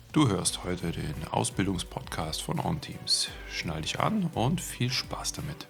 Du hörst heute den Ausbildungspodcast von OnTeams. Schnall dich an und viel Spaß damit.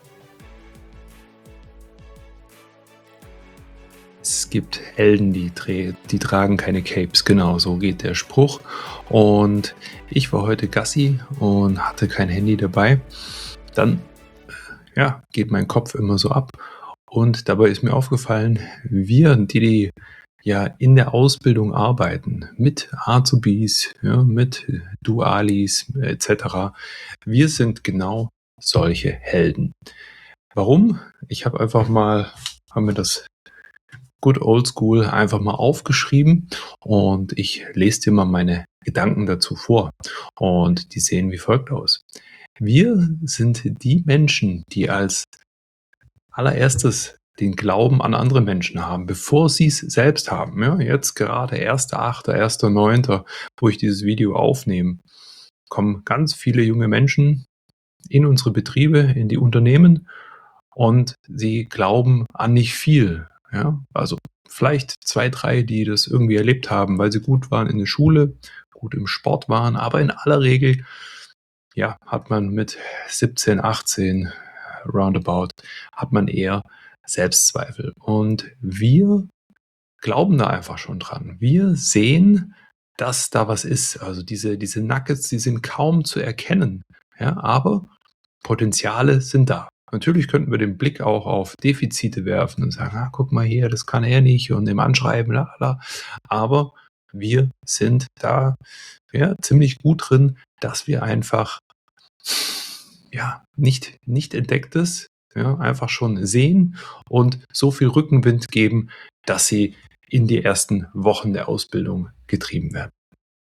Es gibt Helden, die tragen keine Capes. Genau, so geht der Spruch. Und ich war heute Gassi und hatte kein Handy dabei. Dann, ja, geht mein Kopf immer so ab. Und dabei ist mir aufgefallen, wir, die ja in der Ausbildung arbeiten, mit Azubis, ja, mit Dualis etc., wir sind genau solche Helden. Warum? Ich habe haben mir das Good Old School einfach mal aufgeschrieben und ich lese dir mal meine Gedanken dazu vor. Und die sehen wie folgt aus. Wir sind die Menschen, die als allererstes den Glauben an andere Menschen haben, bevor sie es selbst haben. Ja, jetzt gerade 1.8., 1.9., wo ich dieses Video aufnehme, kommen ganz viele junge Menschen in unsere Betriebe, in die Unternehmen und sie glauben an nicht viel. Ja, also vielleicht 2, 3, die das irgendwie erlebt haben, weil sie gut waren in der Schule, gut im Sport waren, aber in aller Regel, ja, hat man mit 17, 18 roundabout, hat man eher Selbstzweifel. Und wir glauben da einfach schon dran. Wir sehen, dass da was ist. Also diese Nuggets, die sind kaum zu erkennen. Ja, aber Potenziale sind da. Natürlich könnten wir den Blick auch auf Defizite werfen und sagen, guck mal hier, das kann er nicht und dem anschreiben, la, la. Aber wir sind da ja, ziemlich gut drin, dass wir einfach ja, nicht Entdecktes, ja, einfach schon sehen und so viel Rückenwind geben, dass sie in die ersten Wochen der Ausbildung getrieben werden.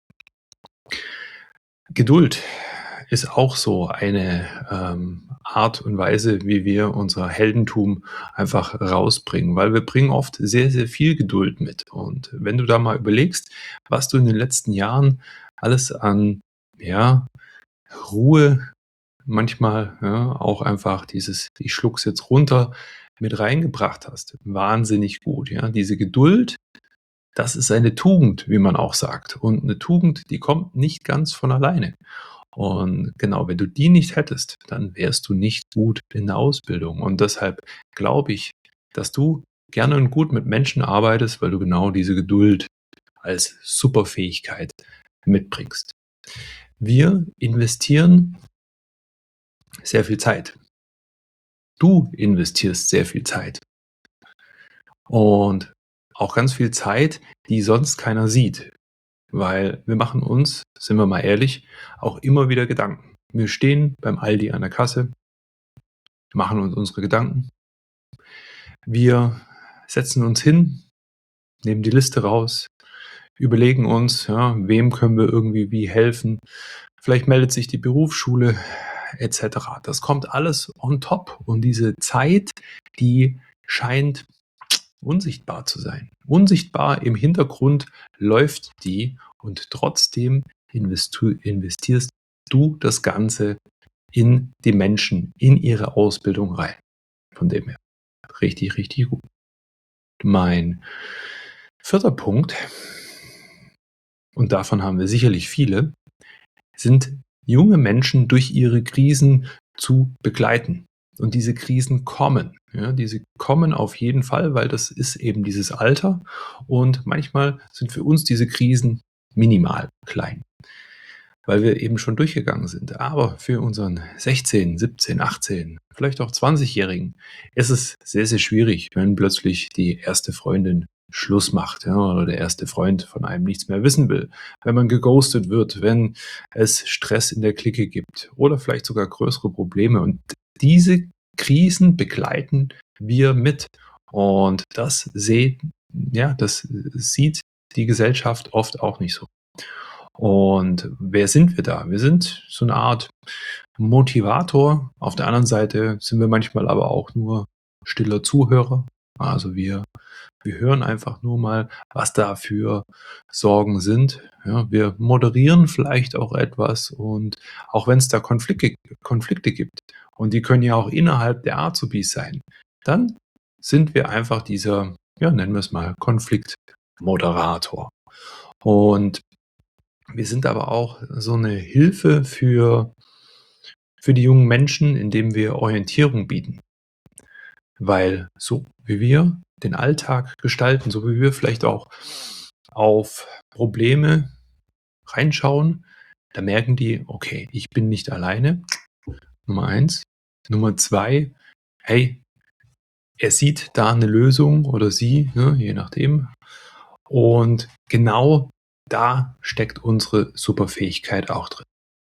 Geduld ist auch so eine Art und Weise, wie wir unser Heldentum einfach rausbringen, weil wir bringen oft sehr, sehr viel Geduld mit. Und wenn du da mal überlegst, was du in den letzten Jahren alles an ja, Ruhe, manchmal auch einfach dieses „Ich schluck's jetzt runter“ mit reingebracht hast. Wahnsinnig gut, ja. Diese Geduld, das ist eine Tugend, wie man auch sagt. Und eine Tugend, die kommt nicht ganz von alleine. Und genau, wenn du die nicht hättest, dann wärst du nicht gut in der Ausbildung. Und deshalb glaube ich, dass du gerne und gut mit Menschen arbeitest, weil du genau diese Geduld als Superfähigkeit mitbringst. Wir investieren sehr viel Zeit. Du investierst sehr viel Zeit und auch ganz viel Zeit, die sonst keiner sieht, weil wir machen uns, sind wir mal ehrlich, auch immer wieder Gedanken. Wir stehen beim Aldi an der Kasse, machen uns unsere Gedanken. Wir setzen uns hin, nehmen die Liste raus, überlegen uns, ja, wem können wir irgendwie wie helfen. Vielleicht meldet sich die Berufsschule etc. Das kommt alles on top und diese Zeit, die scheint unsichtbar zu sein. Unsichtbar im Hintergrund läuft die und trotzdem investierst du das Ganze in die Menschen, in ihre Ausbildung rein. Von dem her richtig, richtig gut. Mein vierter Punkt, und davon haben wir sicherlich viele, sind junge Menschen durch ihre Krisen zu begleiten. Und diese Krisen kommen. Ja, diese kommen auf jeden Fall, weil das ist eben dieses Alter. Und manchmal sind für uns diese Krisen minimal klein, weil wir eben schon durchgegangen sind. Aber für unseren 16, 17, 18, vielleicht auch 20-Jährigen ist es sehr, sehr schwierig, wenn plötzlich die erste Freundin Schluss macht, ja, oder der erste Freund von einem nichts mehr wissen will, wenn man geghostet wird, wenn es Stress in der Clique gibt oder vielleicht sogar größere Probleme. Und diese Krisen begleiten wir mit. Und das sieht die Gesellschaft oft auch nicht so. Und wer sind wir da? Wir sind so eine Art Motivator. Auf der anderen Seite sind wir manchmal aber auch nur stiller Zuhörer. Also wir hören einfach nur mal, was da für Sorgen sind. Ja, wir moderieren vielleicht auch etwas und auch wenn es da Konflikte gibt und die können ja auch innerhalb der Azubis sein, dann sind wir einfach dieser, ja, nennen wir es mal, Konfliktmoderator. Und Wir sind aber auch so eine Hilfe für die jungen Menschen, indem wir Orientierung bieten. Weil so wie wir den Alltag gestalten, so wie wir vielleicht auch auf Probleme reinschauen, da merken die: „Okay, ich bin nicht alleine“, Nummer eins. Nummer 2: „Hey, er sieht da eine Lösung oder sie“, ne, je nachdem. Und genau da steckt unsere Superfähigkeit auch drin.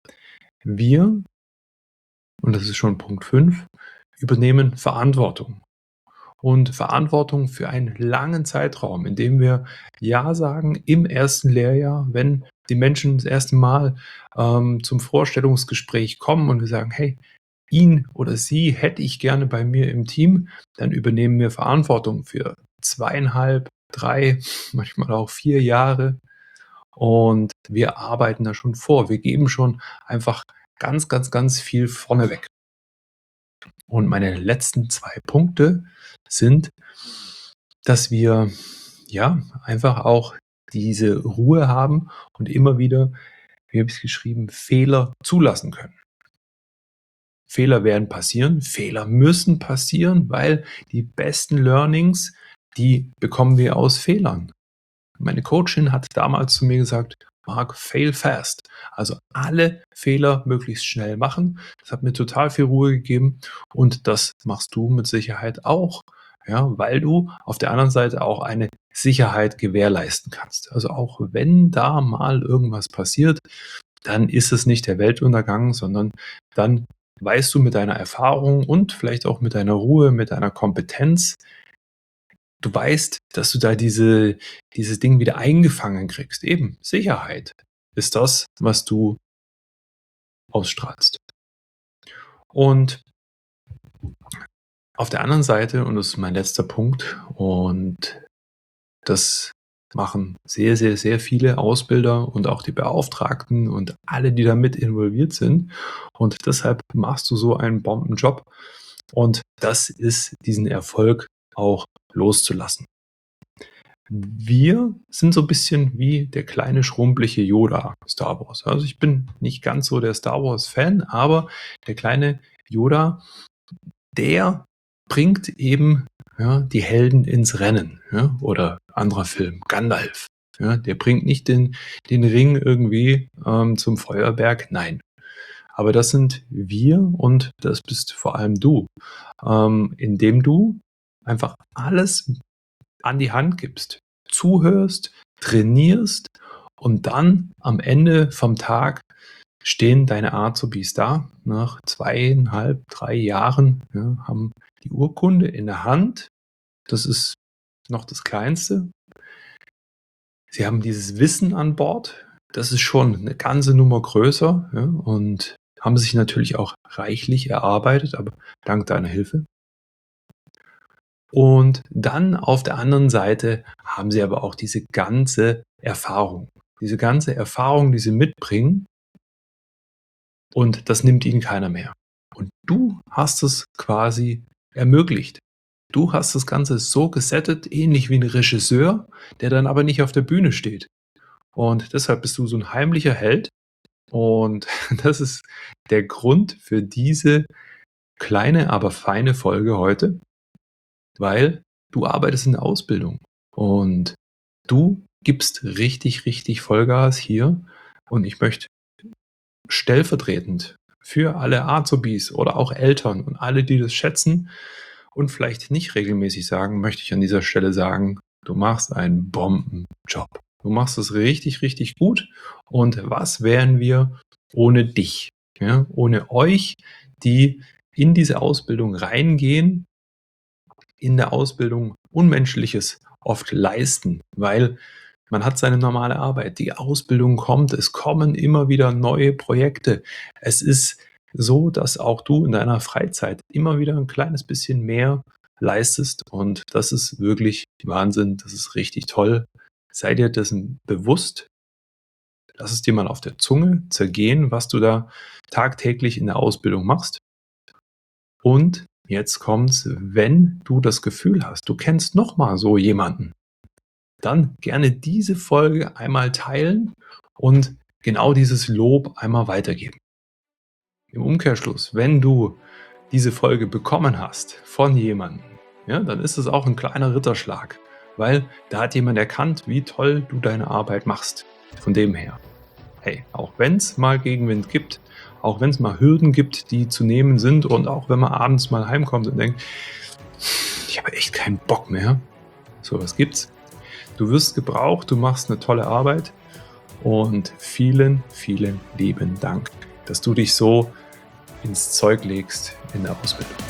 Wir, und das ist schon Punkt 5, übernehmen Verantwortung. Und Verantwortung für einen langen Zeitraum, indem wir Ja sagen im ersten Lehrjahr, wenn die Menschen das erste Mal zum Vorstellungsgespräch kommen und wir sagen, hey, ihn oder sie hätte ich gerne bei mir im Team, dann übernehmen wir Verantwortung für 2,5, 3, manchmal auch 4 Jahre und wir arbeiten da schon vor. Wir geben schon einfach ganz, ganz, ganz viel vorneweg. Und meine letzten 2 Punkte sind, dass wir, ja, einfach auch diese Ruhe haben und immer wieder, wie habe ich's geschrieben, Fehler zulassen können. Fehler werden passieren, Fehler müssen passieren, weil die besten Learnings, die bekommen wir aus Fehlern. Meine Coachin hat damals zu mir gesagt: „Mark, fail fast.“ Also, alle Fehler möglichst schnell machen. Das hat mir total viel Ruhe gegeben und das machst du mit Sicherheit auch, ja, weil du auf der anderen Seite auch eine Sicherheit gewährleisten kannst. Also, auch wenn da mal irgendwas passiert, dann ist es nicht der Weltuntergang, sondern dann weißt du mit deiner Erfahrung und vielleicht auch mit deiner Ruhe, mit deiner Kompetenz, du weißt, dass du da dieses Ding wieder eingefangen kriegst. Eben, Sicherheit ist das, was du ausstrahlst. Und auf der anderen Seite, und das ist mein letzter Punkt, und das machen sehr, sehr, sehr viele Ausbilder und auch die Beauftragten und alle, die da mit involviert sind. Und deshalb machst du so einen Bombenjob. Und das ist diesen Erfolg auch loszulassen. Wir sind so 'n bisschen wie der kleine schrumpelige Yoda Star Wars. Also, ich bin nicht ganz so der Star Wars-Fan, aber der kleine Yoda, der bringt eben, ja, die Helden ins Rennen, ja? Oder anderer Film, Gandalf, ja? Der bringt nicht den Ring irgendwie, zum Feuerberg, nein. Aber das sind wir und das bist vor allem du, indem du einfach alles an die Hand gibst, zuhörst, trainierst und dann am Ende vom Tag stehen deine Azubis da, nach 2,5, 3 Jahren, ja, haben die Urkunde in der Hand. Das ist noch das Kleinste. Sie haben dieses Wissen an Bord. Das ist schon eine ganze Nummer größer, ja, und haben sich natürlich auch reichlich erarbeitet, aber dank deiner Hilfe. Und dann auf der anderen Seite haben sie aber auch diese ganze Erfahrung. Diese ganze Erfahrung, die sie mitbringen, und das nimmt ihnen keiner mehr. Und du hast es quasi ermöglicht. Du hast das Ganze so gesettet, ähnlich wie ein Regisseur, der dann aber nicht auf der Bühne steht. Und deshalb bist du so ein heimlicher Held und das ist der Grund für diese kleine, aber feine Folge heute. Weil du arbeitest in der Ausbildung und du gibst richtig, richtig Vollgas hier und ich möchte stellvertretend für alle Azubis oder auch Eltern und alle, die das schätzen und vielleicht nicht regelmäßig sagen, möchte ich an dieser Stelle sagen, du machst einen Bombenjob. Du machst es richtig, richtig gut und was wären wir ohne dich, ja, ohne euch, die in diese Ausbildung reingehen, in der Ausbildung Unmenschliches oft leisten, weil man hat seine normale Arbeit. Die Ausbildung kommt, es kommen immer wieder neue Projekte. Es ist so, dass auch du in deiner Freizeit immer wieder ein kleines bisschen mehr leistest und das ist wirklich Wahnsinn. Das ist richtig toll. Sei dir dessen bewusst. Lass es dir mal auf der Zunge zergehen, was du da tagtäglich in der Ausbildung machst. Und jetzt kommt's, wenn du das Gefühl hast, du kennst noch mal so jemanden, dann gerne diese Folge einmal teilen und genau dieses Lob einmal weitergeben. Im Umkehrschluss, wenn du diese Folge bekommen hast von jemandem, ja, dann ist es auch ein kleiner Ritterschlag, weil da hat jemand erkannt, wie toll du deine Arbeit machst. Von dem her, hey, auch wenn es mal Gegenwind gibt, auch wenn es mal Hürden gibt, die zu nehmen sind und auch wenn man abends mal heimkommt und denkt: „Ich habe echt keinen Bock mehr“, so was gibt's. Du wirst gebraucht, du machst eine tolle Arbeit und vielen, vielen lieben Dank, dass du dich so ins Zeug legst in der Ausbildung.